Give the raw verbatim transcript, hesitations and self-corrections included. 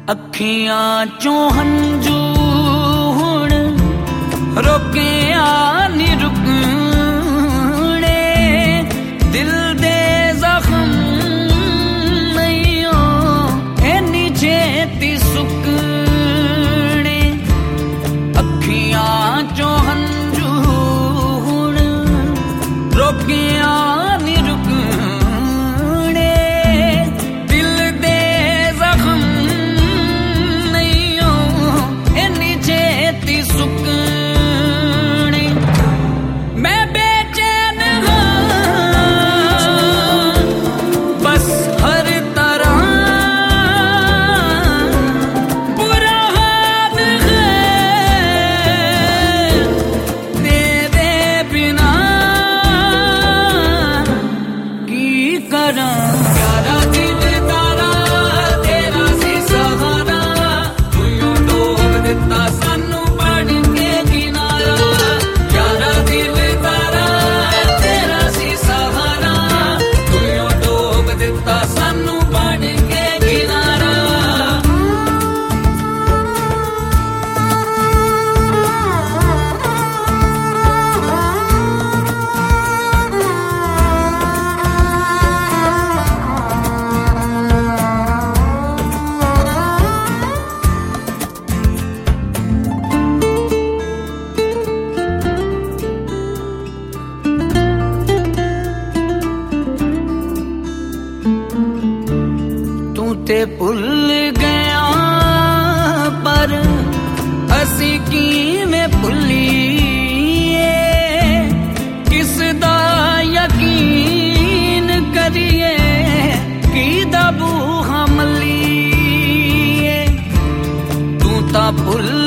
अखियां चों हंजू हुण रोकिया नी रुकने, दिल दे जख्म नहीं हो इन्नी छेती सुकने। अखियां चों हंजू हुण रोकिया नी रुकने, दिल दे जख्म नहीं हो इन्नी छेती सुकने। मैं बेचैन हाँ बस हर तरह, बुरा हाल है तेरे बिना की करा। प्यारा दिल तारा तेरा सी सहारा, तू यूं डोब दिता सानू बन के किनारा। प्यारा दिल तारा तेरा सी सहारा, तू यूं डोब दिता सानू बन के किनारा। तू ते भुल गया पर असी किवें भुलीए, किस दा यकीन करिए की दा बूहा मल्लीए। तू तां भुल